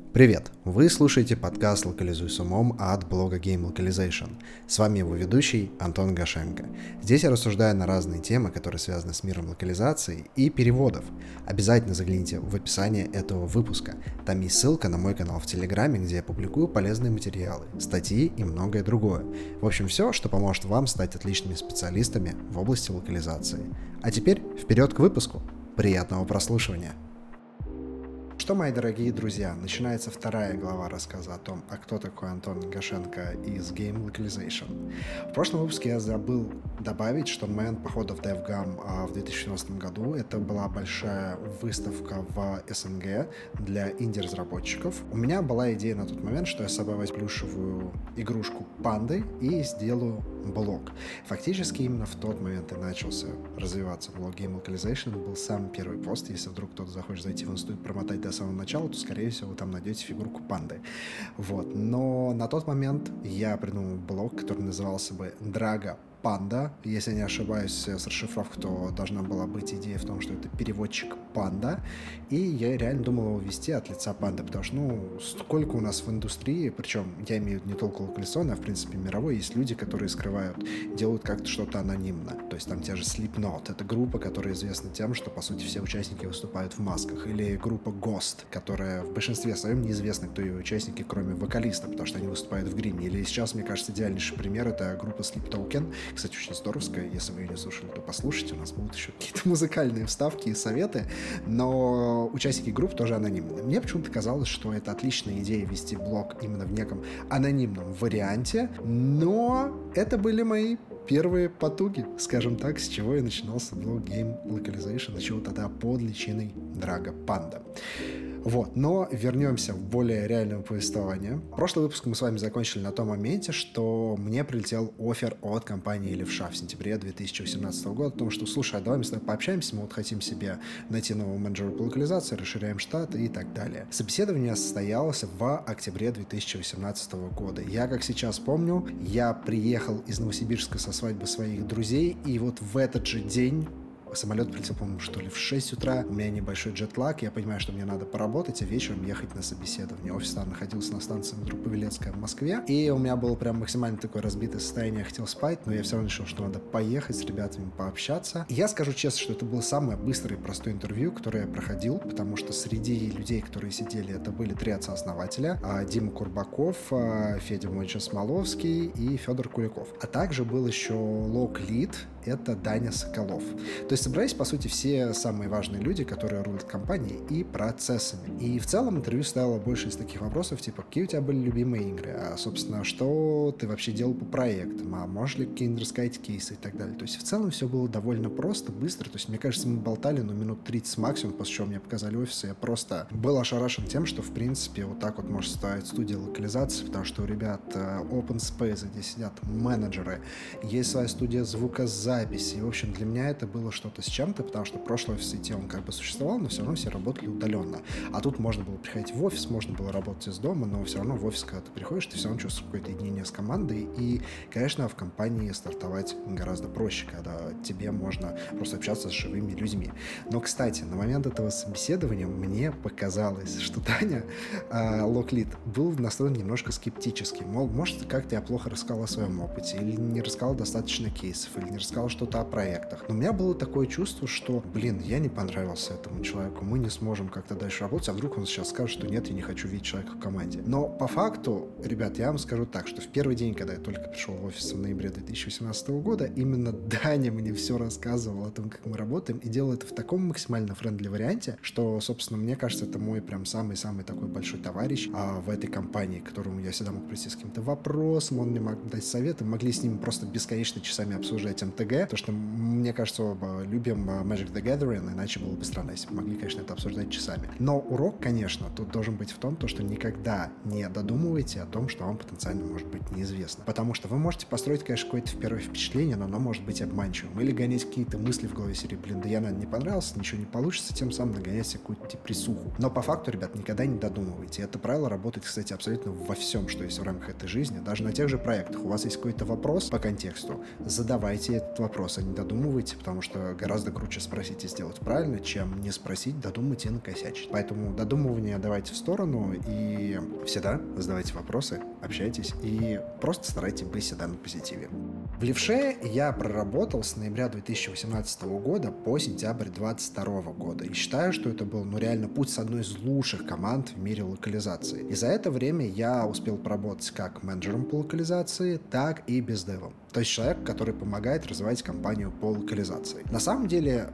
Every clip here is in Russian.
Привет! Вы слушаете подкаст «Локализуй с умом» от блога Game Localization. С вами его ведущий Антон Гашенко. Здесь я рассуждаю на разные темы, которые связаны с миром локализации и переводов. Обязательно загляните в описание этого выпуска. Там есть ссылка на мой канал в Телеграме, где я публикую полезные материалы, статьи и многое другое. В общем, все, что поможет вам стать отличными специалистами в области локализации. А теперь вперед к выпуску. Приятного прослушивания! Что, мои дорогие друзья, начинается вторая глава рассказа о том, кто такой Антон Гашенко из Game Localization. В прошлом выпуске я забыл добавить, что момент похода в DevGam в 2016 году это была большая выставка в СНГ для инди-разработчиков. У меня была идея на тот момент, что я с собой возьму плюшевую игрушку панды и сделаю блог. Фактически именно в тот момент и начался развиваться блог Game Localization. Это был самый первый пост. Если вдруг кто-то захочет зайти в инсту и промотать до самого начала, то, скорее всего, вы там найдете фигурку панды. Вот. Но на тот момент я придумал блог, который назывался бы Drago Panda. Если не ошибаюсь, с расшифровкой, то должна была быть идея в том, что это переводчик панда. И я реально думал его вести от лица панды, потому что, сколько у нас в индустрии, причем я имею в виду не только локализационной, а в принципе мировой, есть люди, которые скрывают, делают как-то что-то анонимно. То есть там те же Slipknot. Это группа, которая известна тем, что, по сути, все участники выступают в масках. Или группа Ghost, которая в большинстве своем неизвестна, кто ее участники, кроме вокалиста, потому что они выступают в гриме. Или сейчас, мне кажется, идеальнейший пример — это группа Sleep Token. Кстати, очень здоровская. Если вы ее не слушали, то послушайте. У нас будут еще какие-то музыкальные вставки и советы. Но участники групп тоже анонимны. Мне почему-то казалось, что это отличная идея вести блог именно в неком анонимном варианте. Но это были мои первые потуги, скажем так, с чего и начинался блог Game Localization, начал тогда под личиной Drago Panda. Вот, но вернемся в более реальное повествование. Прошлый выпуск мы с вами закончили на том моменте, что мне прилетел оффер от компании Левша в сентябре 2018 года о том, что, слушай, а давай мы с тобой пообщаемся, мы вот хотим себе найти нового менеджера по локализации, расширяем штат и так далее. Собеседование состоялось в октябре 2018 года. Я, как сейчас помню, я приехал из Новосибирска со свадьбы своих друзей, и вот в этот же день самолет прилетел, по-моему, что ли в 6 утра. У меня небольшой джетлаг. Я понимаю, что мне надо поработать, а вечером ехать на собеседование. Офис там находился на станции метро Павелецкая в Москве. И у меня было прям максимально такое разбитое состояние. Я хотел спать, но я все равно решил, что надо поехать с ребятами пообщаться. И я скажу честно, что это было самое быстрое и простое интервью, которое я проходил, потому что среди людей, которые сидели, это были 3 отца-основателя: Дима Курбаков, Федя Мойча Смоловский и Федор Куликов. А также был еще лог-лид, это Даня Соколов. То есть собрались, по сути, все самые важные люди, которые рулят компанией и процессами. И в целом интервью стояло больше из таких вопросов, типа, какие у тебя были любимые игры, а, собственно, что ты вообще делал по проектам, а можешь ли какие-нибудь рассказать кейсы и так далее. То есть в целом все было довольно просто, быстро. То есть, мне кажется, мы болтали, минут 30 максимум, после чего мне показали офис, и я просто был ошарашен тем, что, в принципе, вот так вот может стоять студия локализации, потому что у ребят open space, где сидят менеджеры, есть своя студия звукозаписи. И, в общем, для меня это было что-то с чем-то, потому что прошлый офис IT, он как бы существовал, но все равно все работали удаленно. А тут можно было приходить в офис, можно было работать из дома, но все равно в офис, когда ты приходишь, ты все равно чувствуешь какое-то единение с командой. И, конечно, в компании стартовать гораздо проще, когда тебе можно просто общаться с живыми людьми. Но, кстати, на момент этого собеседования мне показалось, что Таня, лог-лид, был настроен немножко скептически. Мол, может, как-то я плохо рассказал о своем опыте, или не рассказал достаточно кейсов, или не рассказал что-то о проектах. Но у меня было такое чувство, что, я не понравился этому человеку, мы не сможем как-то дальше работать, а вдруг он сейчас скажет, что нет, я не хочу видеть человека в команде. Но по факту, ребят, я вам скажу так, что в первый день, когда я только пришел в офис в ноябре 2018 года, именно Даня мне все рассказывал о том, как мы работаем, и делал это в таком максимально френдли варианте, что, собственно, мне кажется, это мой прям самый-самый такой большой товарищ в этой компании, к которому я всегда мог прийти с каким-то вопросом, он мне мог дать советы, могли с ним просто бесконечно часами обсуждать МТГ, потому что, мне кажется, оба любим Magic the Gathering, иначе было бы странно, если бы могли, конечно, это обсуждать часами. Но урок, конечно, тут должен быть в том, что никогда не додумывайте о том, что вам потенциально может быть неизвестно. Потому что вы можете построить, конечно, какое-то первое впечатление, но оно может быть обманчивым. Или гонять какие-то мысли в голове серии, да я, наверное, не понравился, ничего не получится, тем самым нагонять себе какую-то присуху. Но по факту, ребят, никогда не додумывайте. Это правило работает, кстати, абсолютно во всем, что есть в рамках этой жизни. Даже на тех же проектах. У вас есть какой-то вопрос по контексту, задавайте этот вопрос, а не додумывайте, потому что гораздо круче спросить и сделать правильно, чем не спросить, додумать и накосячить. Поэтому додумывание давайте в сторону и всегда задавайте вопросы, общайтесь и просто старайтесь быть всегда на позитиве. В Левше я проработал с ноября 2018 года по сентябрь 2022 года. И считаю, что это был реально путь с одной из лучших команд в мире локализации. И за это время я успел поработать как менеджером по локализации, так и бездевом. То есть человек, который помогает развивать компанию по локализации. На самом деле,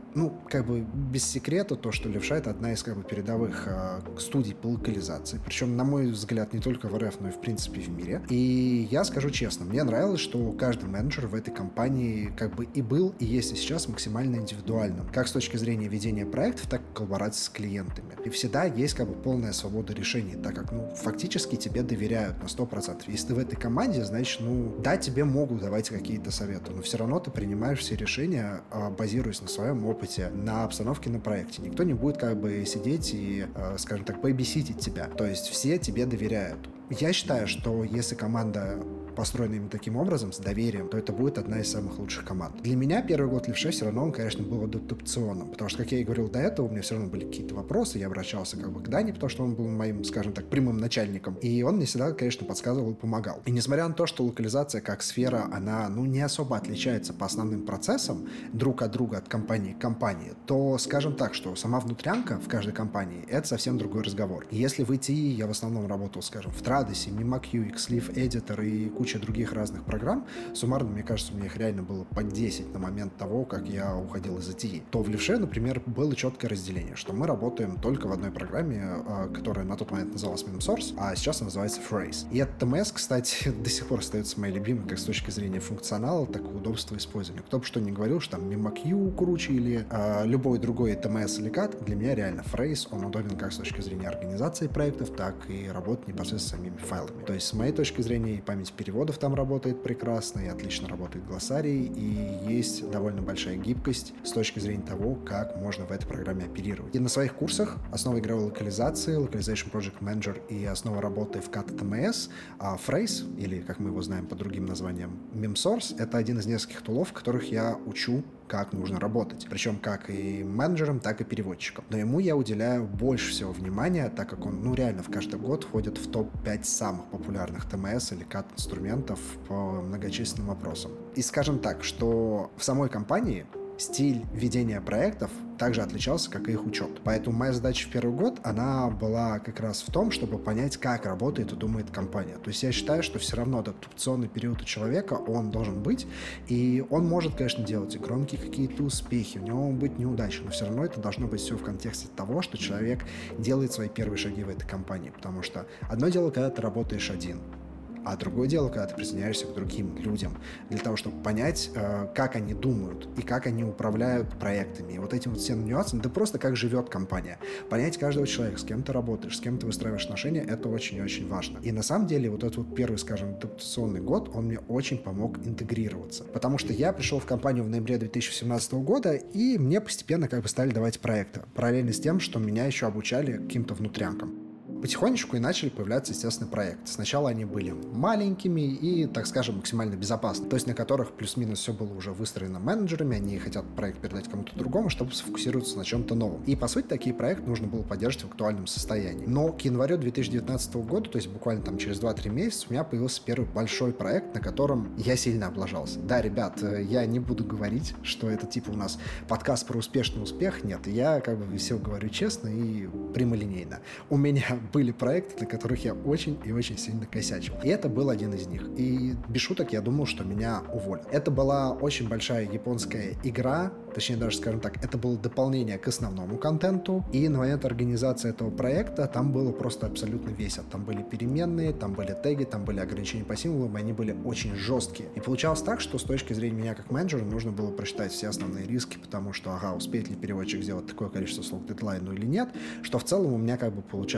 без секрета, то, что Левша — это одна из передовых студий по локализации. Причем, на мой взгляд, не только в РФ, но и в принципе в мире. И я скажу честно, мне нравилось, что каждый менеджер в этой компании и был, и есть и сейчас максимально индивидуальным. Как с точки зрения ведения проектов, так и коллаборации с клиентами. И всегда есть полная свобода решений, так как, фактически тебе доверяют на 100%. Если ты в этой команде, значит, да, тебе могут давать какие-то советы, но все равно ты принимаешь все решения, базируясь на своем опыте, на обстановке на проекте. Никто не будет сидеть и, скажем так, бэйбиситить тебя. То есть все тебе доверяют. Я считаю, что если команда построена именно таким образом, с доверием, то это будет одна из самых лучших команд. Для меня первый год Левше все равно, он, конечно, был адаптационным, потому что, как я и говорил до этого, у меня все равно были какие-то вопросы, я обращался к Дане, потому что он был моим, скажем так, прямым начальником, и он мне всегда, конечно, подсказывал и помогал. И несмотря на то, что локализация как сфера, она, не особо отличается по основным процессам друг от друга, от компании к компании, то, скажем так, что сама внутрянка в каждой компании — это совсем другой разговор. И если в ITE я в основном работал, скажем, в Традосе, MimaQ, Xleaf Editor и куча других разных программ, суммарно, мне кажется, у меня их реально было по 10 на момент того, как я уходил из ITE, то в Левше, например, было четкое разделение, что мы работаем только в одной программе, которая на тот момент называлась MemSource, а сейчас она называется Phrase. И этот ТМС, кстати, до сих пор остается моей любимой, как с точки зрения функционала, так и удобства использования. Кто бы что ни говорил, что там MimaQ круче или любой другой ТМС или CAD, для меня реально Phrase, он удобен как с точки зрения организации проектов, так и работы непосредственно с самими файлами. То есть, с моей точки зрения, и память переводов там работает прекрасно, и отлично работает глоссарий, и есть довольно большая гибкость с точки зрения того, как можно в этой программе оперировать. И на своих курсах «Основа игровой локализации», Localization Project Manager и «Основа работы в CAD TMS», Phrase, или, как мы его знаем под другим названием, MemSource, это один из нескольких тулов, в которых я учу, как нужно работать. Причем как и менеджером, так и переводчиком. Но ему я уделяю больше всего внимания, так как он, реально в каждый год входит в топ-5 самых популярных ТМС или CAD-инструментов по многочисленным вопросам. И скажем так, что в самой компании стиль ведения проектов также отличался, как и их учет. Поэтому моя задача в первый год, она была как раз в том, чтобы понять, как работает и думает компания. То есть я считаю, что все равно адаптационный период у человека, он должен быть, и он может, конечно, делать и громкие какие-то успехи, у него могут быть неудачи, но все равно это должно быть все в контексте того, что человек делает свои первые шаги в этой компании. Потому что одно дело, когда ты работаешь один, а другое дело, когда ты присоединяешься к другим людям для того, чтобы понять, как они думают и как они управляют проектами. И вот этим всем нюансом, да просто как живет компания. Понять каждого человека, с кем ты работаешь, с кем ты выстраиваешь отношения, это очень и очень важно. И на самом деле вот этот первый, скажем, адаптационный год, он мне очень помог интегрироваться. Потому что я пришел в компанию в ноябре 2017 года, и мне постепенно стали давать проекты. Параллельно с тем, что меня еще обучали каким-то внутрянкам. Потихонечку и начали появляться, естественно, проекты. Сначала они были маленькими и, так скажем, максимально безопасными, то есть на которых плюс-минус все было уже выстроено менеджерами, они хотят проект передать кому-то другому, чтобы сфокусироваться на чем-то новом. И, по сути, такие проекты нужно было поддерживать в актуальном состоянии. Но к январю 2019 года, то есть буквально через 2-3 месяца, у меня появился первый большой проект, на котором я сильно облажался. Да, ребят, я не буду говорить, что это у нас подкаст про успешный успех. Нет, я все говорю честно и прямолинейно. У меня были проекты, на которых я очень и очень сильно косячил. И это был один из них. И без шуток я думал, что меня уволят. Это была очень большая японская игра, точнее даже, скажем так, это было дополнение к основному контенту. И на момент организации этого проекта там было просто абсолютно весело. Там были переменные, там были теги, там были ограничения по символам, и они были очень жесткие. И получалось так, что с точки зрения меня как менеджера нужно было просчитать все основные риски, потому что, успеет ли переводчик сделать такое количество слов к дедлайну или нет, что в целом у меня получалось, потому что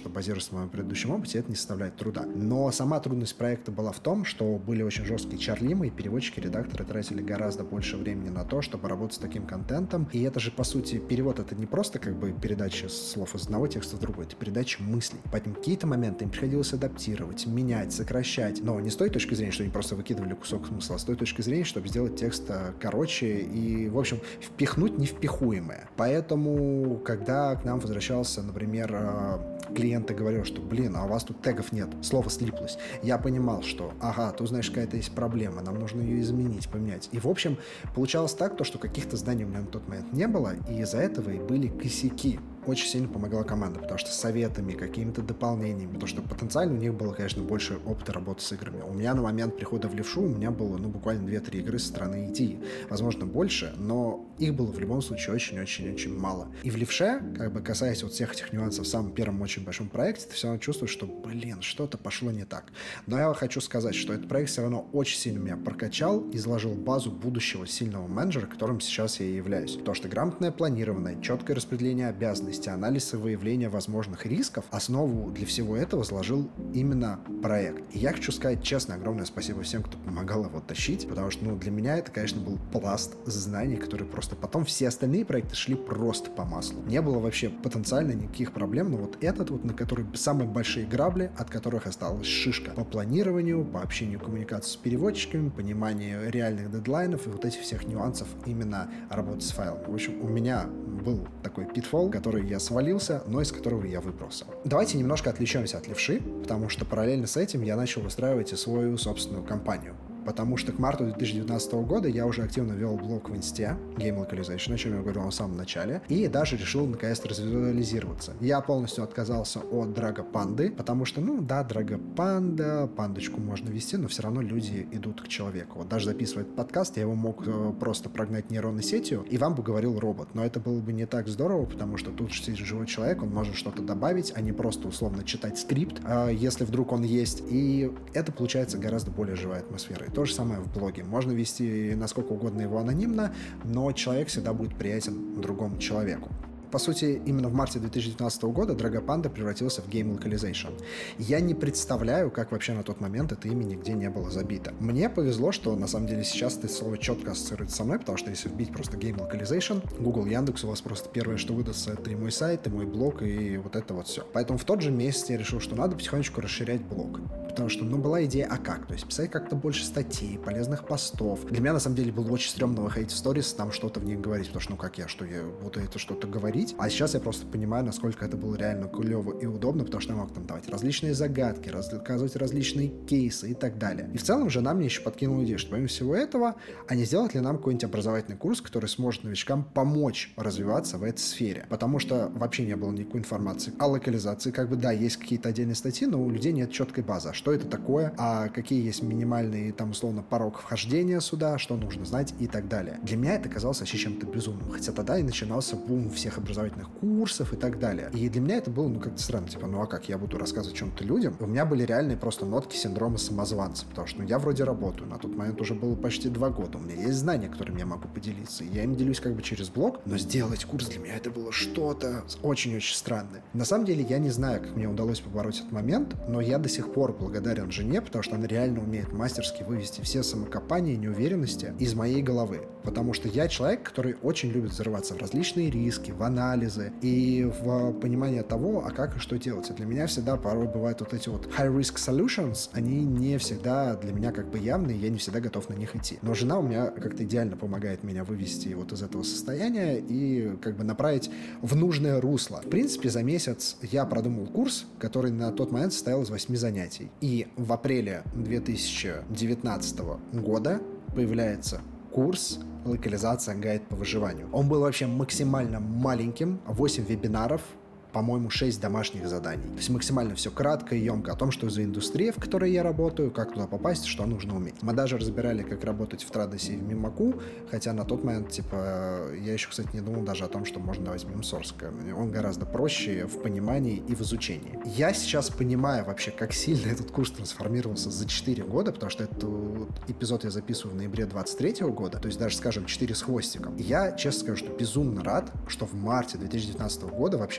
что базируется на моем предыдущем опыте, это не составляет труда. Но сама трудность проекта была в том, что были очень жесткие чарлимы, и переводчики, редакторы тратили гораздо больше времени на то, чтобы работать с таким контентом. И это же, по сути, перевод — это не просто как бы передача слов из одного текста в другой, это передача мыслей. Поэтому какие-то моменты им приходилось адаптировать, менять, сокращать. Но не с той точки зрения, что они просто выкидывали кусок смысла, а с той точки зрения, чтобы сделать текст короче и, в общем, впихнуть невпихуемое. Поэтому, когда к нам возвращался, например, клиент и говорил, что, а у вас тут тегов нет, слово слиплось. Я понимал, что, ты знаешь, какая-то есть проблема, нам нужно ее изменить, поменять. И, в общем, получалось так, что каких-то зданий у меня на тот момент не было, и из-за этого и были косяки. Очень сильно помогала команда, потому что советами, какими-то дополнениями, потому что потенциально у них было, конечно, больше опыта работы с играми. У меня на момент прихода в левшу у меня было, буквально 2-3 игры со стороны IT. Возможно, больше, но их было в любом случае очень-очень-очень мало. И в левше, касаясь всех этих нюансов в самом первом очень большом проекте, ты все равно чувствуешь, что, что-то пошло не так. Но я хочу сказать, что этот проект все равно очень сильно меня прокачал и заложил базу будущего сильного менеджера, которым сейчас я и являюсь. Потому что грамотное планирование, четкое распределение обязанностей, анализ и выявление возможных рисков, основу для всего этого заложил именно проект. И я хочу сказать честно, огромное спасибо всем, кто помогал его тащить, потому что, для меня это, конечно, был пласт знаний, который просто потом все остальные проекты шли просто по маслу. Не было вообще потенциально никаких проблем, но этот, на который самые большие грабли, от которых осталась шишка по планированию, по общению, коммуникации с переводчиками, пониманию реальных дедлайнов и этих всех нюансов именно работы с файлами. В общем, у меня был такой питфолл, который я свалился, но из которого я выбрался. Давайте немножко отвлечемся от левши, потому что параллельно с этим я начал выстраивать и свою собственную компанию. Потому что к марту 2019 года я уже активно вел блог в инсте Game Localization, о чем я говорил в самом начале, и даже решил наконец-то развизуализироваться. Я полностью отказался от Драгопанды, потому что, Драгопанда, пандочку можно вести, но все равно люди идут к человеку. Даже записывая этот подкаст, я его мог просто прогнать нейронной сетью, и вам бы говорил робот. Но это было бы не так здорово, потому что тут сидит живой человек, он может что-то добавить, а не просто условно читать скрипт, если вдруг он есть. И это получается гораздо более живая атмосфера. То же самое в блоге. Можно вести насколько угодно его анонимно, но человек всегда будет приятен другому человеку. По сути, именно в марте 2019 года Драгопанда превратился в Game Localization. Я не представляю, как вообще на тот момент это имя нигде не было забито. Мне повезло, что на самом деле сейчас это слово четко ассоциируется со мной, потому что если вбить просто Game Localization, Google, Яндекс, у вас просто первое, что выдастся, это и мой сайт, и мой блог, и это все. Поэтому в тот же месяц я решил, что надо потихонечку расширять блог. Потому что, была идея, как? То есть писать как-то больше статей, полезных постов. Для меня, на самом деле, было очень стрёмно выходить в сторис, там что-то в них говорить, потому что, я буду это что-то говорить. А сейчас я просто понимаю, насколько это было реально клево и удобно, потому что я мог там давать различные загадки, рассказывать различные кейсы и так далее. И в целом жена мне еще подкинула идею, что помимо всего этого, а не сделать ли нам какой-нибудь образовательный курс, который сможет новичкам помочь развиваться в этой сфере. Потому что вообще не было никакой информации о локализации. Есть какие-то отдельные статьи, но у людей нет четкой базы. Что это такое, а какие есть минимальные, условно, порог вхождения сюда, что нужно знать и так далее. Для меня это казалось вообще чем-то безумным. Хотя тогда и начинался бум всех образовательных курсов и так далее. И для меня это было, как-то странно. Как я буду рассказывать чем-то людям? У меня были реальные просто нотки синдрома самозванца, потому что, я вроде работаю. На тот момент уже было почти 2 года. У меня есть знания, которыми я могу поделиться. И я им делюсь через блог, но сделать курс для меня это было что-то очень-очень странное. На самом деле, я не знаю, как мне удалось побороть этот момент, но я до сих пор благодарен жене, потому что она реально умеет мастерски вывести все самокопания и неуверенности из моей головы. Потому что я человек, который очень любит взрываться в различные риски, в анализы и в понимание того, как и что делать. И для меня всегда порой бывают эти high-risk solutions, они не всегда для меня явные, я не всегда готов на них идти. Но жена у меня как-то идеально помогает меня вывести из этого состояния и направить в нужное русло. В принципе, за месяц я продумал курс, который на тот момент состоял из 8 занятий. И в апреле 2019 года появляется курс «Локализация. Гайд по выживанию». Он был вообще максимально маленьким, 8 вебинаров, по-моему, 6 домашних заданий. То есть максимально все кратко и емко о том, что за индустрия, в которой я работаю, как туда попасть, что нужно уметь. Мы даже разбирали, как работать в Традосе и в Мимаку, хотя на тот момент, я еще, кстати, не думал даже о том, что можно давать Мимсорс. Он гораздо проще в понимании и в изучении. Я сейчас понимаю вообще, как сильно этот курс трансформировался за 4 года, потому что этот эпизод я записываю в ноябре 23 года, то есть даже, скажем, 4 с хвостиком. И я, честно скажу, что безумно рад, что в марте 2019 года вообще появился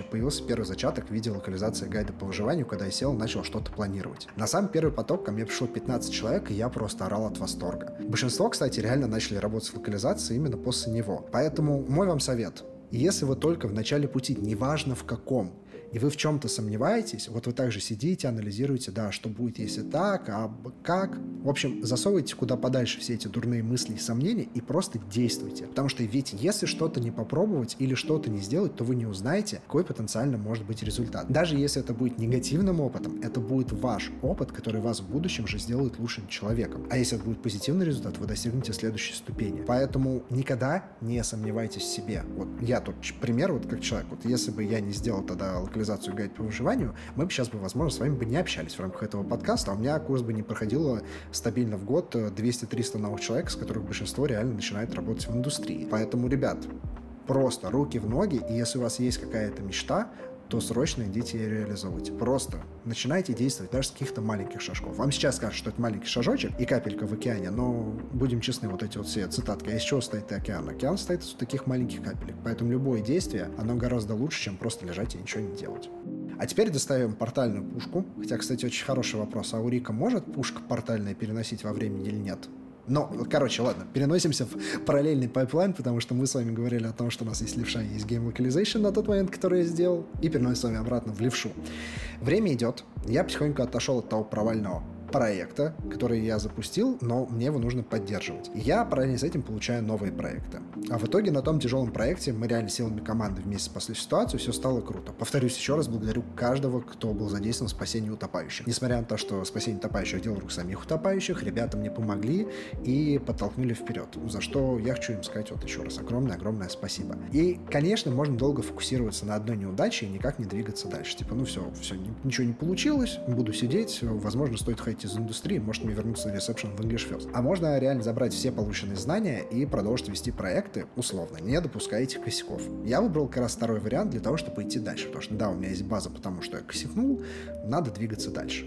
просто первый зачаток в виде локализации гайда по выживанию, когда я сел и начал что-то планировать. На самый первый поток ко мне пришло 15 человек, и я просто орал от восторга. Большинство, кстати, реально начали работать с локализацией именно после него. Поэтому мой вам совет. Если вы только в начале пути, неважно в каком, и вы в чем-то сомневаетесь, вот вы также сидите, анализируете, да, что будет, если так, а как. В общем, засовывайте куда подальше все эти дурные мысли и сомнения и просто действуйте. Потому что ведь если что-то не попробовать или что-то не сделать, то вы не узнаете, какой потенциально может быть результат. Даже если это будет негативным опытом, это будет ваш опыт, который вас в будущем же сделает лучшим человеком. А если это будет позитивный результат, вы достигнете следующей ступени. Поэтому никогда не сомневайтесь в себе. Вот я тут пример, вот как человек. Вот если бы я не сделал тогда локализацию гайд по выживанию, мы бы сейчас, возможно, с вами бы не общались в рамках этого подкаста, а у меня курс бы не проходило стабильно в год 200-300 новых человек, с которых большинство реально начинает работать в индустрии. Поэтому, ребят, просто руки в ноги, и если у вас есть какая-то мечта, то срочно идите ее реализовывайте. Просто начинайте действовать даже с каких-то маленьких шажков. Вам сейчас скажут, что это маленький шажочек и капелька в океане, но будем честны, вот эти вот все цитатки. А из чего стоит океан? Океан стоит из таких маленьких капелек. Поэтому любое действие, оно гораздо лучше, чем просто лежать и ничего не делать. А теперь достаем портальную пушку. Хотя, кстати, очень хороший вопрос. А у Рика может пушка портальная переносить во времени или нет? Но, короче, ладно, переносимся в параллельный пайплайн, потому что мы с вами говорили о том, что у нас есть левша, есть Game Localization на тот момент, который я сделал, и переносим с вами обратно в левшу. Время идет, я потихоньку отошел от того провального проекта, который я запустил, но мне его нужно поддерживать. И я параллельно с этим получаю новые проекты. А в итоге на том тяжелом проекте мы реально силами команды вместе спасли ситуацию, все стало круто. Повторюсь еще раз, благодарю каждого, кто был задействован в спасении утопающих. Несмотря на то, что спасение утопающих — дело рук самих утопающих, ребята мне помогли и подтолкнули вперед, за что я хочу им сказать вот еще раз огромное спасибо. И, конечно, можно долго фокусироваться на одной неудаче и никак не двигаться дальше. Типа, ну все, ничего не получилось, буду сидеть, возможно, стоит ходить из индустрии, может мне вернуться на ресепшн в English First. А можно реально забрать все полученные знания и продолжить вести проекты условно, не допуская этих косяков. Я выбрал как раз второй вариант для того, чтобы идти дальше, потому что да, у меня есть база, потому что я косякнул, надо двигаться дальше.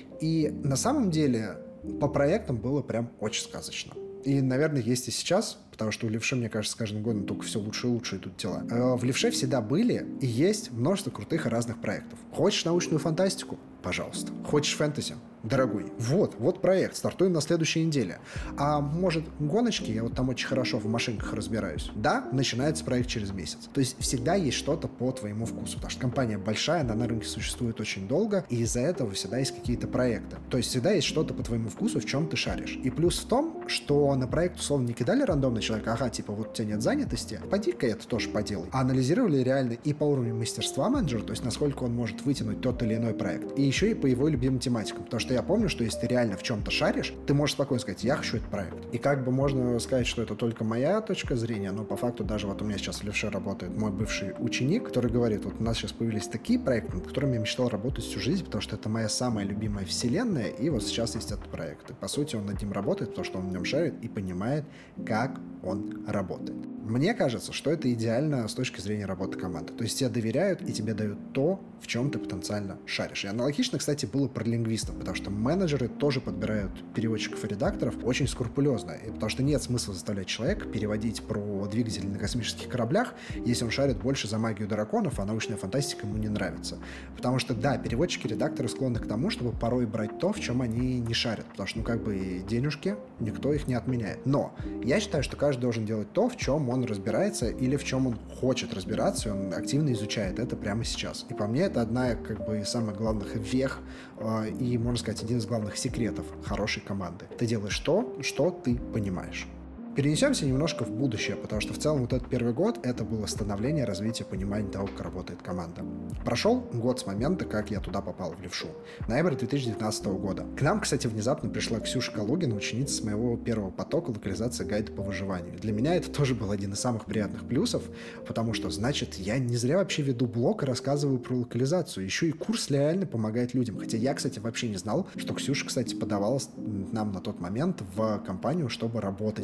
И на самом деле по проектам было прям очень сказочно. И, наверное, есть и сейчас, потому что у левши, мне кажется, с каждым годом только все лучше и лучше идут дела. В левше всегда были и есть множество крутых и разных проектов. Хочешь научную фантастику? Пожалуйста. Хочешь фэнтези? Дорогой. Вот проект. Стартуем на следующей неделе. А может, гоночки? Я вот там очень хорошо в машинках разбираюсь. Да, начинается проект через месяц. То есть всегда есть что-то по твоему вкусу. Потому что компания большая, она на рынке существует очень долго, и из-за этого всегда есть какие-то проекты. То есть всегда есть что-то по твоему вкусу, в чем ты шаришь. И плюс в том, что на проект условно не кидали рандомный человек, ага, типа вот у тебя нет занятости, поди-ка это тоже поделай. А анализировали реально и по уровню мастерства менеджера, то есть насколько он может вытянуть тот или иной проект, и еще и по его любимым тематикам. Потому что я помню, что если ты реально в чем-то шаришь, ты можешь спокойно сказать, я хочу этот проект. И как бы можно сказать, что это только моя точка зрения, но по факту даже вот у меня сейчас в левше работает мой бывший ученик, который говорит, вот у нас сейчас появились такие проекты, над которыми я мечтал работать всю жизнь, потому что это моя самая любимая вселенная, и вот сейчас есть этот проект. И по сути он над ним работает, потому что он в нем шарит и понимает, как он работает. Мне кажется, что это идеально с точки зрения работы команды. То есть тебе доверяют и тебе дают то, в чем ты потенциально шаришь. И аналогично, кстати, было про лингвистов, потому что менеджеры тоже подбирают переводчиков и редакторов очень скрупулезно. И потому что нет смысла заставлять человека переводить про двигатели на космических кораблях, если он шарит больше за магию драконов, а научная фантастика ему не нравится. Потому что, да, переводчики и редакторы склонны к тому, чтобы порой брать то, в чем они не шарят. Потому что, денежки, никто их не отменяет. Но я считаю, что каждый должен делать то, в чем он разбирается или в чем он хочет разбираться, и он активно изучает это прямо сейчас. И по мне это одна из самых главных вех и, можно сказать, один из главных секретов хорошей команды. Ты делаешь то, что ты понимаешь. Перенесемся немножко в будущее, потому что в целом вот этот первый год это было становление, развитие, понимание того, как работает команда. Прошел год с момента, как я туда попал в левшу. Ноябрь 2019 года. К нам, кстати, внезапно пришла Ксюша Калугина, ученица с моего первого потока локализации гайда по выживанию. Для меня это тоже был один из самых приятных плюсов, потому что, значит, я не зря вообще веду блог и рассказываю про локализацию. Еще и курс реально помогает людям. Хотя я, кстати, вообще не знал, что Ксюша, кстати, подавалась нам на тот момент в компанию, чтобы работать в ней.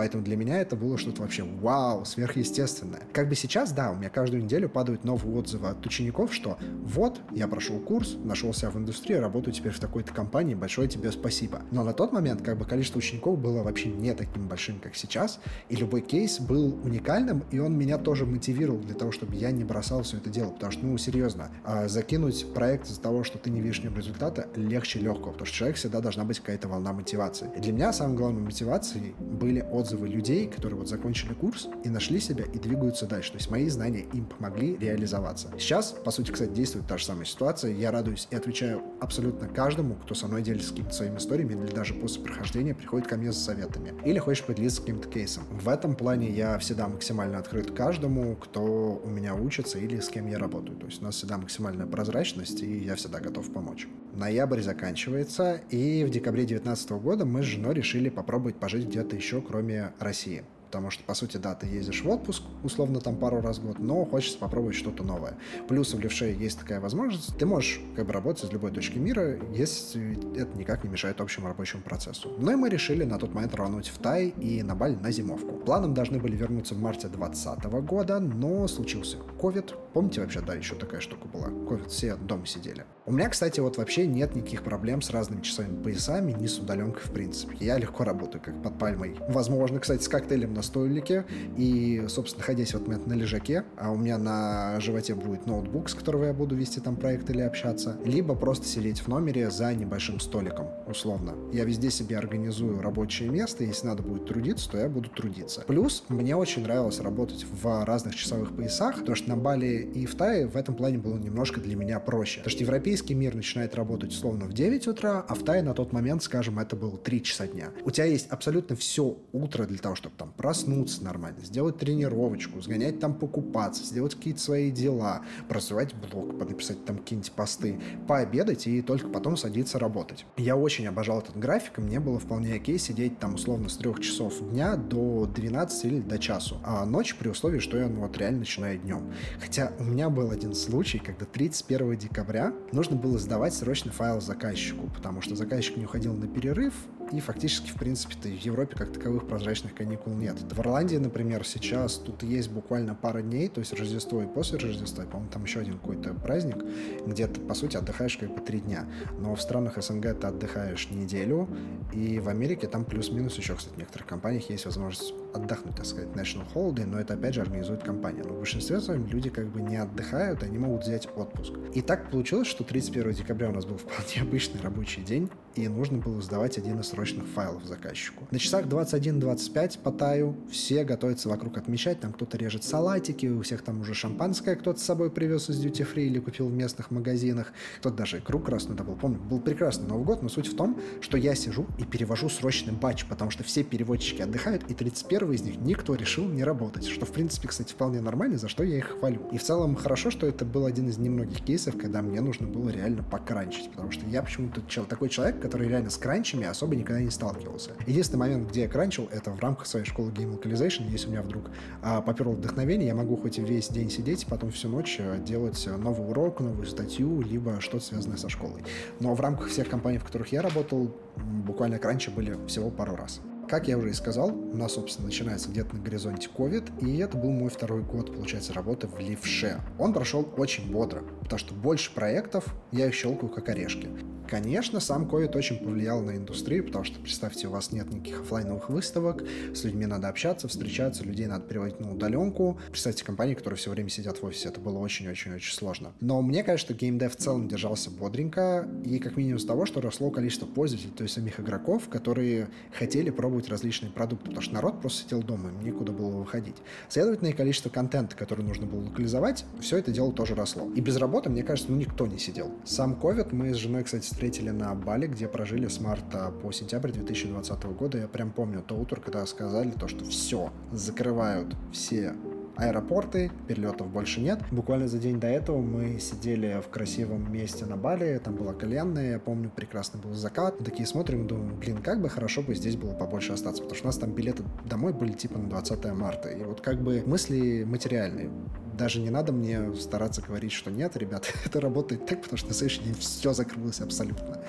Поэтому для меня это было что-то вообще вау, сверхъестественное. Как бы сейчас, да, у меня каждую неделю падают новые отзывы от учеников, что вот, я прошел курс, нашел себя в индустрии, работаю теперь в такой-то компании, большое тебе спасибо. Но на тот момент как бы количество учеников было вообще не таким большим, как сейчас, и любой кейс был уникальным, и он меня тоже мотивировал для того, чтобы я не бросал все это дело, потому что, серьезно, закинуть проект из-за того, что ты не видишь в нем результата, легче легкого, потому что человек всегда должна быть какая-то волна мотивации. И для меня самой главной мотивацией были отзывы людей, которые вот закончили курс и нашли себя и двигаются дальше. То есть мои знания им помогли реализоваться. Сейчас, по сути, кстати, действует та же самая ситуация. Я радуюсь и отвечаю абсолютно каждому, кто со мной делится какими-то своими историями или даже после прохождения приходит ко мне за советами. Или хочешь поделиться каким-то кейсом. В этом плане я всегда максимально открыт каждому, кто у меня учится или с кем я работаю. То есть у нас всегда максимальная прозрачность, и я всегда готов помочь. Ноябрь заканчивается, и в декабре 2019 года мы с женой решили попробовать пожить где-то еще, кроме России. Потому что, по сути, да, ты ездишь в отпуск, условно, там пару раз в год, но хочется попробовать что-то новое. Плюс в Левше есть такая возможность, ты можешь как бы работать из любой точки мира, если это никак не мешает общему рабочему процессу. Ну и мы решили на тот момент рвануть в Тай и на Бали на зимовку. Планом должны были вернуться в марте 2020 года, но случился ковид. Помните вообще, да, еще такая штука была? Ковид, все дома сидели. У меня, кстати, вот вообще нет никаких проблем с разными часовыми поясами, ни с удаленкой в принципе. Я легко работаю, как под пальмой. Возможно, кстати, с коктейлем на столике и, собственно, находясь в этот момент на лежаке, а у меня на животе будет ноутбук, с которого я буду вести там проект или общаться, либо просто сидеть в номере за небольшим столиком, условно. Я везде себе организую рабочее место, если надо будет трудиться, то я буду трудиться. Плюс мне очень нравилось работать в разных часовых поясах, потому что на Бали и в Тае в этом плане было немножко для меня проще. Потому что европейский мир начинает работать условно в 9 утра, а в Тае на тот момент, скажем, это было 3 часа дня. У тебя есть абсолютно все утро для того, чтобы там проснуться нормально, сделать тренировочку, сгонять там покупаться, сделать какие-то свои дела, просувать блог, написать там какие-нибудь посты, пообедать и только потом садиться работать. Я очень обожал этот график, и мне было вполне окей сидеть там условно с 3 часов дня до 12 или до часу, а ночь при условии, что я вот реально начинаю днем. Хотя у меня был один случай, когда 31 декабря нужно было сдавать срочно файл заказчику, потому что заказчик не уходил на перерыв, и фактически, в принципе-то, в Европе как таковых прозрачных каникул нет. В Ирландии, например, сейчас тут есть буквально пара дней, то есть Рождество и после Рождества, по-моему, там еще один какой-то праздник, где ты, по сути, отдыхаешь как бы 3 дня. Но в странах СНГ ты отдыхаешь неделю, и в Америке там плюс-минус еще, кстати, в некоторых компаниях есть возможность отдохнуть, так сказать, National Holiday, но это, опять же, организует компания. Но в большинстве своем люди как бы не отдыхают, они могут взять отпуск. И так получилось, что 31 декабря у нас был вполне обычный рабочий день, и нужно было сдавать один из срочных файлов заказчику. На часах 21-25 по Таю все готовятся вокруг отмечать, там кто-то режет салатики, у всех там уже шампанское кто-то с собой привез из Duty Free или купил в местных магазинах, кто-то даже икру красную добыл. Помню, был прекрасный Новый год, но суть в том, что я сижу и перевожу срочный батч, потому что все переводчики отдыхают, и 31 из них никто решил не работать, что, в принципе, кстати, вполне нормально, за что я их хвалю. И в целом хорошо, что это был один из немногих кейсов, когда мне нужно было реально покранчить, потому что я почему-то такой человек, который реально с кранчами особо никогда не сталкивался. Единственный момент, где я кранчил, это в рамках своей школы Game Localization. Если у меня вдруг поперло вдохновение, я могу хоть весь день сидеть, потом всю ночь делать новый урок, новую статью, либо что-то связанное со школой. Но в рамках всех компаний, в которых я работал, буквально кранчи были всего пару раз. Как я уже и сказал, у нас, собственно, начинается где-то на горизонте COVID, и это был мой второй год, получается, работы в Левше. Он прошел очень бодро, потому что больше проектов я их щелкаю как орешки. Конечно, сам COVID очень повлиял на индустрию, потому что, представьте, у вас нет никаких офлайновых выставок, с людьми надо общаться, встречаться, людей надо переводить на удаленку. Представьте компании, которые все время сидят в офисе, это было очень-очень-очень сложно. Но мне кажется, что геймдев в целом держался бодренько, и как минимум с того, что росло количество пользователей, то есть самих игроков, которые хотели пробовать различные продукты, потому что народ просто сидел дома, им некуда было выходить. Следовательно, и количество контента, который нужно было локализовать, все это дело тоже росло. И без работы, мне кажется, никто не сидел. Сам COVID мы с женой, кстати, встретили на Бали, где прожили с марта по сентябрь 2020 года. Я прям помню то утро, когда сказали то, что все, закрывают все аэропорты, перелетов больше нет. Буквально за день до этого мы сидели в красивом месте на Бали, там была кальянная, я помню, прекрасный был закат. Мы такие смотрим, думаем, блин, как бы хорошо бы здесь было побольше остаться, потому что у нас там билеты домой были типа на 20 марта. И вот как бы мысли материальные. Даже не надо мне стараться говорить, что нет, ребят, это работает так, потому что на следующий день все закрылось абсолютно.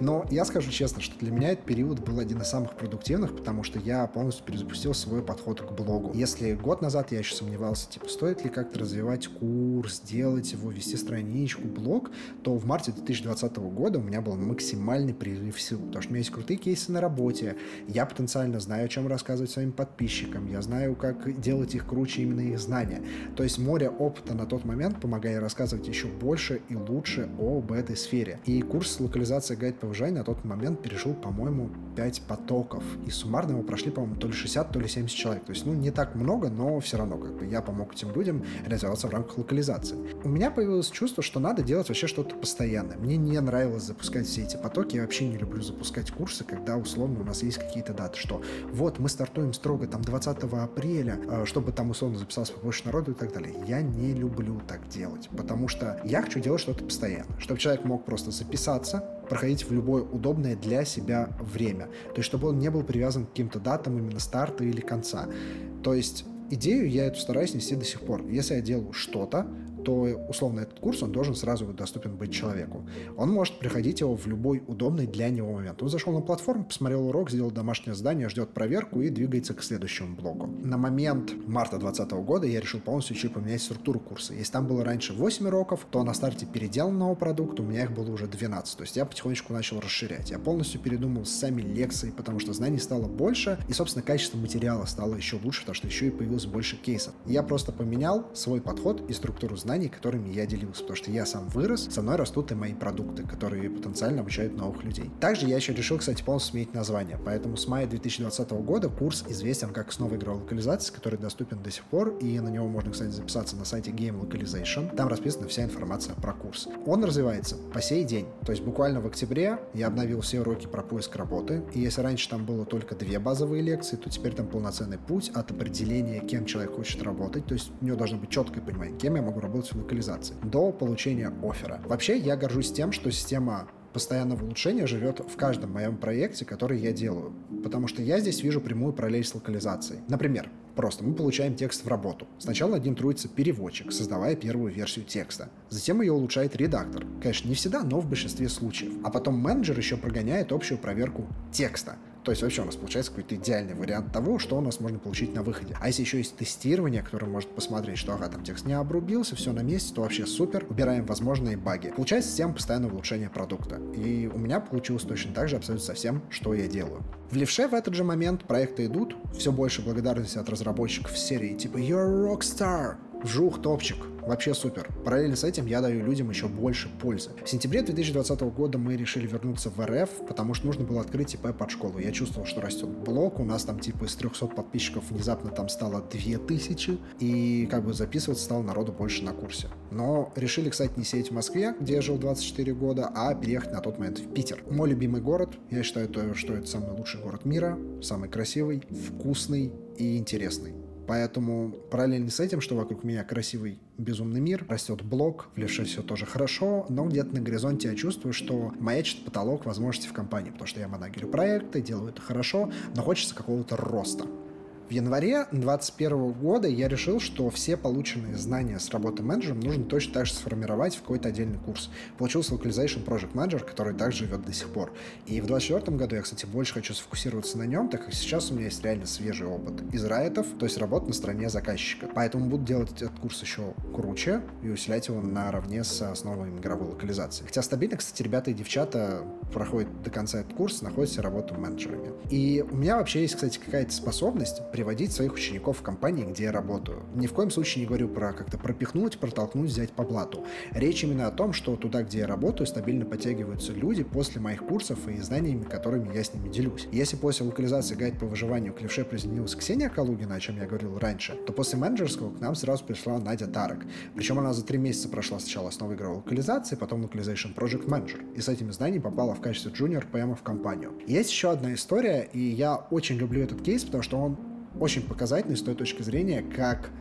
Но я скажу честно, что для меня этот период был один из самых продуктивных, потому что я полностью перезапустил свой подход к блогу. Если год назад я еще сомневался, стоит ли как-то развивать курс, делать его, вести страничку, блог, то в марте 2020 года у меня был максимальный прилив сил, потому что у меня есть крутые кейсы на работе, я потенциально знаю, о чем рассказывать своим подписчикам, я знаю, как делать их круче, именно их знания. То есть море опыта на тот момент помогает рассказывать еще больше и лучше об этой сфере. И курс локализации гайд по выживанию на тот момент перешел, по-моему, 5 потоков. И суммарно его прошли, по-моему, то ли 60, то ли 70 человек. То есть, не так много, но все равно, я помог этим людям развиваться в рамках локализации. У меня появилось чувство, что надо делать вообще что-то постоянное. Мне не нравилось запускать все эти потоки. Я вообще не люблю запускать курсы, когда, условно, у нас есть какие-то даты, что вот мы стартуем строго 20 апреля, чтобы там, условно, записалось побольше народу и так далее. Я не люблю так делать, потому что я хочу делать что-то постоянно, чтобы человек мог просто записаться, проходить в любое удобное для себя время. То есть, чтобы он не был привязан к каким-то датам именно старта или конца. То есть, идею я эту стараюсь нести до сих пор. Если я делаю что-то, то, условно, этот курс, он должен сразу доступен быть человеку. Он может приходить его в любой удобный для него момент. Он зашел на платформу, посмотрел урок, сделал домашнее задание, ждет проверку и двигается к следующему блоку. На момент марта 2020 года я решил полностью еще поменять структуру курса. Если там было раньше 8 уроков, то на старте переделанного продукта у меня их было уже 12. То есть я потихонечку начал расширять. Я полностью передумал сами лекции, потому что знаний стало больше, и, собственно, качество материала стало еще лучше, потому что еще и появилось больше кейсов. Я просто поменял свой подход и структуру знаний, которыми я делился, потому что я сам вырос, со мной растут и мои продукты, которые потенциально обучают новых людей. Также я еще решил, кстати, полностью сменить название, поэтому с мая 2020 года курс известен как «Снова игровая локализация», который доступен до сих пор, и на него можно, кстати, записаться на сайте Game Localization. Там расписана вся информация про курс. Он развивается по сей день, то есть буквально в октябре я обновил все уроки про поиск работы, и если раньше там было только 2 базовые лекции, то теперь там полноценный путь от определения, кем человек хочет работать, то есть у него должно быть четкое понимание, кем я могу работать в локализации, до получения оффера. Вообще, я горжусь тем, что система постоянного улучшения живет в каждом моем проекте, который я делаю, потому что я здесь вижу прямую параллель с локализацией. Например, просто мы получаем текст в работу. Сначала над ним трудится переводчик, создавая первую версию текста. Затем ее улучшает редактор. Конечно, не всегда, но в большинстве случаев. А потом менеджер еще прогоняет общую проверку текста. То есть вообще у нас получается какой-то идеальный вариант того, что у нас можно получить на выходе. А если еще есть тестирование, которое может посмотреть, что там текст не обрубился, все на месте, то вообще супер. Убираем возможные баги. Получается система постоянного улучшения продукта. И у меня получилось точно так же абсолютно со всем, что я делаю. В левше в этот же момент проекты идут, все больше благодарности от разработчиков серии типа «You're a rockstar!» Вжух, топчик. Вообще супер. Параллельно с этим я даю людям еще больше пользы. В сентябре 2020 года мы решили вернуться в РФ, потому что нужно было открыть ИП под школу. Я чувствовал, что растет блог, у нас там из 300 подписчиков внезапно там стало 2000, и записываться стало народу больше на курсе. Но решили, кстати, не сидеть в Москве, где я жил 24 года, а переехать на тот момент в Питер. Мой любимый город, я считаю, что это самый лучший город мира, самый красивый, вкусный и интересный. Поэтому параллельно с этим, что вокруг меня красивый, безумный мир, растет блог, в левше все тоже хорошо, но где-то на горизонте я чувствую, что маячит потолок возможностей в компании, потому что я манагерю проекты, делаю это хорошо, но хочется какого-то роста. В январе 2021 года я решил, что все полученные знания с работы менеджером нужно точно так же сформировать в какой-то отдельный курс. Получился Localization Project Manager, который также живет до сих пор. И в 2024 году я, кстати, больше хочу сфокусироваться на нем, так как сейчас у меня есть реально свежий опыт из райтов, то есть работа на стороне заказчика. Поэтому буду делать этот курс еще круче и усилять его наравне с основами игровой локализации. Хотя стабильно, кстати, ребята и девчата проходят до конца этот курс, находят себе работу менеджерами. И у меня вообще есть, кстати, какая-то способность приводить своих учеников в компании, где я работаю. Ни в коем случае не говорю про как-то пропихнуть, протолкнуть, взять по блату. Речь именно о том, что туда, где я работаю, стабильно подтягиваются люди после моих курсов и знаниями, которыми я с ними делюсь. Если после локализации гайд по выживанию к левше присоединилась Ксения Калугина, о чем я говорил раньше, то после менеджерского к нам сразу пришла Надя Тарок. Причем она за 3 месяца прошла сначала основы игровой локализации, потом Localization Project Manager. И с этими знаниями попала в качестве джуниор прямо в компанию. И есть еще одна история, и я очень люблю этот кейс, потому что он очень показательный с той точки зрения, как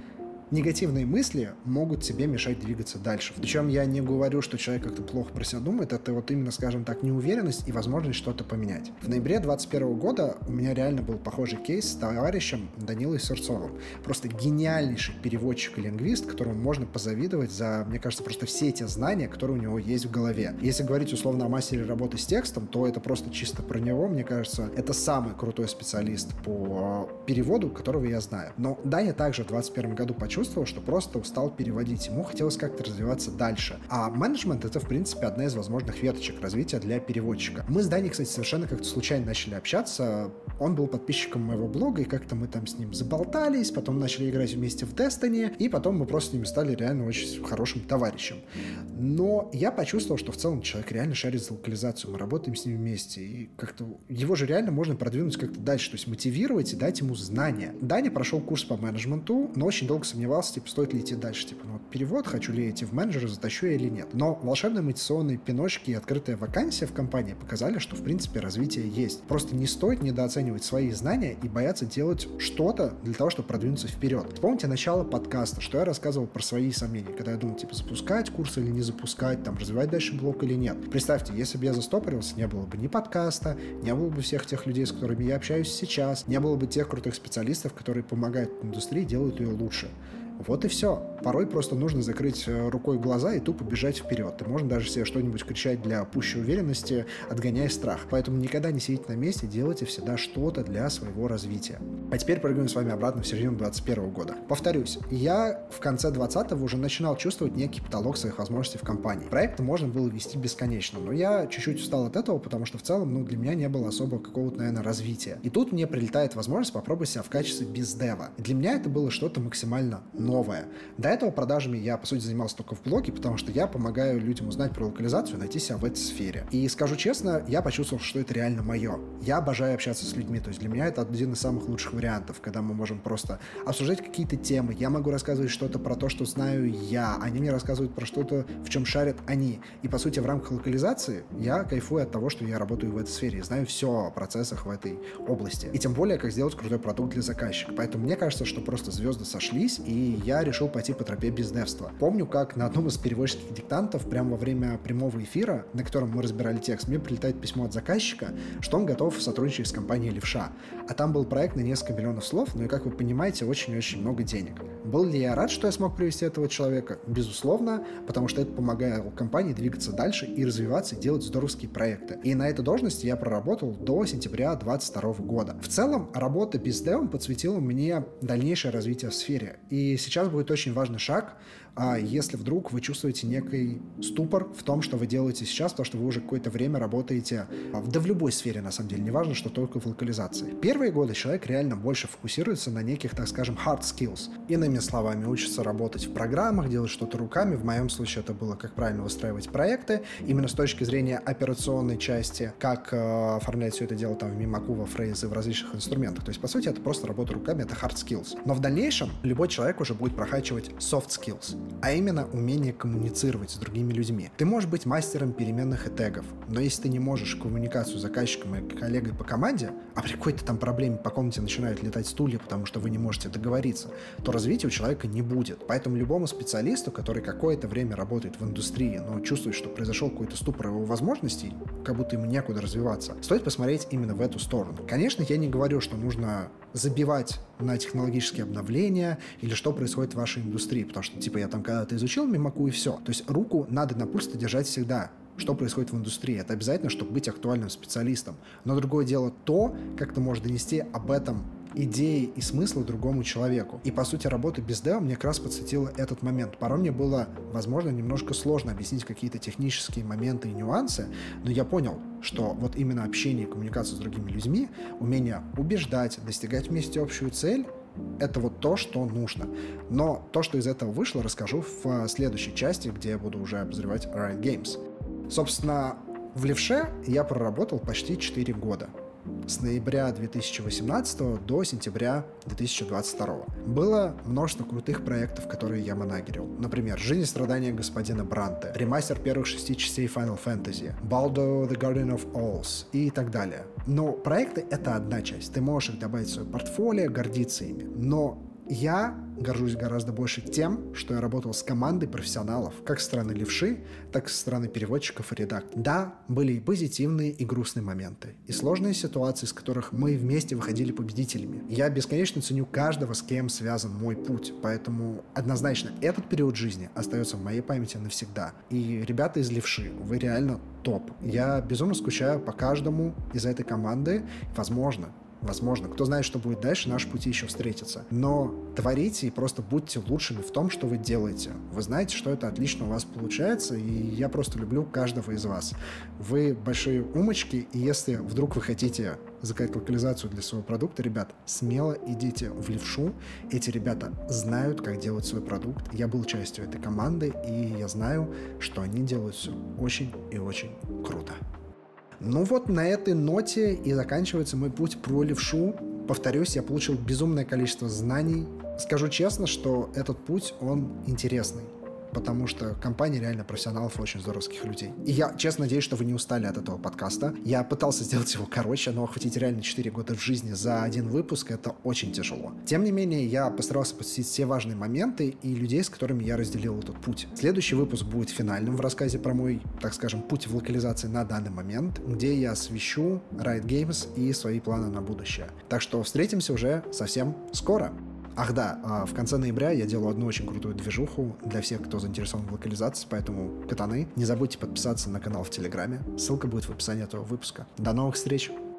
негативные мысли могут тебе мешать двигаться дальше. Причем я не говорю, что человек как-то плохо про себя думает, это вот именно, скажем так, неуверенность и возможность что-то поменять. В ноябре 2021 года у меня реально был похожий кейс с товарищем Данилой Сурцовым. Просто гениальнейший переводчик и лингвист, которому можно позавидовать за, мне кажется, просто все те знания, которые у него есть в голове. Если говорить условно о мастере работы с текстом, то это просто чисто про него, мне кажется, это самый крутой специалист по переводу, которого я знаю. Но Даня также в 2021 году почувствовал, что просто устал переводить. Ему хотелось как-то развиваться дальше. А менеджмент — это, в принципе, одна из возможных веточек развития для переводчика. Мы с Даней, кстати, совершенно как-то случайно начали общаться. Он был подписчиком моего блога, и как-то мы там с ним заболтались, потом начали играть вместе в Destiny, и потом мы просто с ними стали реально очень хорошим товарищем. Но я почувствовал, что в целом человек реально шарит за локализацию. Мы работаем с ним вместе, и как-то его же реально можно продвинуть как-то дальше, то есть мотивировать и дать ему знания. Даня прошел курс по менеджменту, но очень долго сомневался, типа, стоит ли идти дальше, типа, ну вот перевод, хочу ли идти в менеджера, затащу я или нет. Но волшебные мотивационные пиночки и открытая вакансия в компании показали, что, в принципе, развитие есть. Просто не стоит недооценивать свои знания и бояться делать что-то для того, чтобы продвинуться вперед. Вспомните начало подкаста, что я рассказывал про свои сомнения, когда я думал, типа, запускать курс или не запускать, там, развивать дальше блог или нет. Представьте, если бы я застопорился, не было бы ни подкаста, не было бы всех тех людей, с которыми я общаюсь сейчас, не было бы тех крутых специалистов, которые помогают индустрии, делают ее лучше. Вот и все. Порой просто нужно закрыть рукой глаза и тупо бежать вперед. И можно даже себе что-нибудь кричать для пущей уверенности, отгоняя страх. Поэтому никогда не сидите на месте, делайте всегда что-то для своего развития. А теперь прыгаем с вами обратно в середину 2021 года. Повторюсь, я в конце 2020 уже начинал чувствовать некий потолок своих возможностей в компании. Проекты можно было вести бесконечно, но я чуть-чуть устал от этого, потому что в целом, для меня не было особо какого-то, наверное, развития. И тут мне прилетает возможность попробовать себя в качестве бездева. И для меня это было что-то максимально новое. До этого продажами я, по сути, занимался только в блоге, потому что я помогаю людям узнать про локализацию и найти себя в этой сфере. И скажу честно, я почувствовал, что это реально мое. Я обожаю общаться с людьми, то есть для меня это один из самых лучших вариантов, когда мы можем просто обсуждать какие-то темы. Я могу рассказывать что-то про то, что знаю я, они мне рассказывают про что-то, в чем шарят они. И, по сути, в рамках локализации я кайфую от того, что я работаю в этой сфере и знаю все о процессах в этой области. И тем более, как сделать крутой продукт для заказчика. Поэтому мне кажется, что просто звезды сошлись, и я решил пойти по тропе бездевства. Помню, как на одном из переводческих диктантов прямо во время прямого эфира, на котором мы разбирали текст, мне прилетает письмо от заказчика, что он готов сотрудничать с компанией «Левша». А там был проект на несколько миллионов слов, и, как вы понимаете, очень-очень много денег. Был ли я рад, что я смог привести этого человека? Безусловно, потому что это помогало компании двигаться дальше и развиваться, и делать здоровские проекты. И на этой должности я проработал до сентября 2022 года. В целом, работа бездевом подсветила мне дальнейшее развитие в сфере. И сейчас будет очень важный шаг, если вдруг вы чувствуете некий ступор в том, что вы делаете сейчас, потому что вы уже какое-то время работаете, да в любой сфере, на самом деле, не важно, что только в локализации. Первые годы человек реально больше фокусируется на неких, так скажем, hard skills. Иными словами, учится работать в программах, делать что-то руками. В моем случае это было, как правильно выстраивать проекты, именно с точки зрения операционной части, как оформлять все это дело там в Мимаку, во Фрейзе, в различных инструментах. То есть, по сути, это просто работа руками, это hard skills. Но в дальнейшем любой человек уже будет прокачивать soft skills, а именно умение коммуницировать с другими людьми. Ты можешь быть мастером переменных и тегов, но если ты не можешь коммуникацию с заказчиком и коллегой по команде, а при какой-то там проблеме по комнате начинают летать стулья, потому что вы не можете договориться, то развития у человека не будет. Поэтому любому специалисту, который какое-то время работает в индустрии, но чувствует, что произошел какой-то ступор его возможностей, как будто ему некуда развиваться, стоит посмотреть именно в эту сторону. Конечно, я не говорю, что нужно забивать на технологические обновления или что происходит в вашей индустрии, потому что, я там когда-то изучил Мимаку и все. То есть руку надо на пульсе держать всегда. Что происходит в индустрии? Это обязательно, чтобы быть актуальным специалистом. Но другое дело то, как ты можешь донести об этом идеи и смыслы другому человеку. И, по сути, работа без дева мне как раз подсветила этот момент. Порой мне было, возможно, немножко сложно объяснить какие-то технические моменты и нюансы, но я понял, что вот именно общение и коммуникация с другими людьми, умение убеждать, достигать вместе общую цель, это вот то, что нужно. Но то, что из этого вышло, расскажу в следующей части, где я буду уже обозревать Riot Games. Собственно, в Левше я проработал почти 4 года. С ноября 2018 до сентября 2022. Было множество крутых проектов, которые я манагерил. Например, «Жизнь и страдания господина Бранте», ремастер первых 6 частей Final Fantasy, Baldur the Guardian of Owls и так далее. Но проекты — это одна часть. Ты можешь их добавить в свое портфолио, гордиться ими. Но Я горжусь гораздо больше тем, что я работал с командой профессионалов, как со стороны левши, так и со стороны переводчиков и редакторов. Да, были и позитивные, и грустные моменты, и сложные ситуации, из которых мы вместе выходили победителями. Я бесконечно ценю каждого, с кем связан мой путь, поэтому однозначно этот период жизни остается в моей памяти навсегда. И ребята из левши, вы реально топ. Я безумно скучаю по каждому из этой команды. Возможно, кто знает, что будет дальше, наши пути еще встретятся. Но творите и просто будьте лучшими в том, что вы делаете. Вы знаете, что это отлично у вас получается, и я просто люблю каждого из вас. Вы большие умочки, и если вдруг вы хотите заказать локализацию для своего продукта, ребят, смело идите в левшу. Эти ребята знают, как делать свой продукт. Я был частью этой команды, и я знаю, что они делают все очень и очень круто. Ну вот на этой ноте и заканчивается мой путь про левшу. Повторюсь, я получил безумное количество знаний. Скажу честно, что этот путь, он интересный, потому что компания реально профессионалов и очень здоровских людей. И я честно надеюсь, что вы не устали от этого подкаста. Я пытался сделать его короче, но охватить реально 4 года в жизни за один выпуск — это очень тяжело. Тем не менее, я постарался посвятить все важные моменты и людей, с которыми я разделил этот путь. Следующий выпуск будет финальным в рассказе про мой, так скажем, путь в локализации на данный момент, где я освещу Riot Games и свои планы на будущее. Так что встретимся уже совсем скоро. Ах да, в конце ноября я делаю одну очень крутую движуху для всех, кто заинтересован в локализации, поэтому, катаны, не забудьте подписаться на канал в Телеграме, ссылка будет в описании этого выпуска. До новых встреч!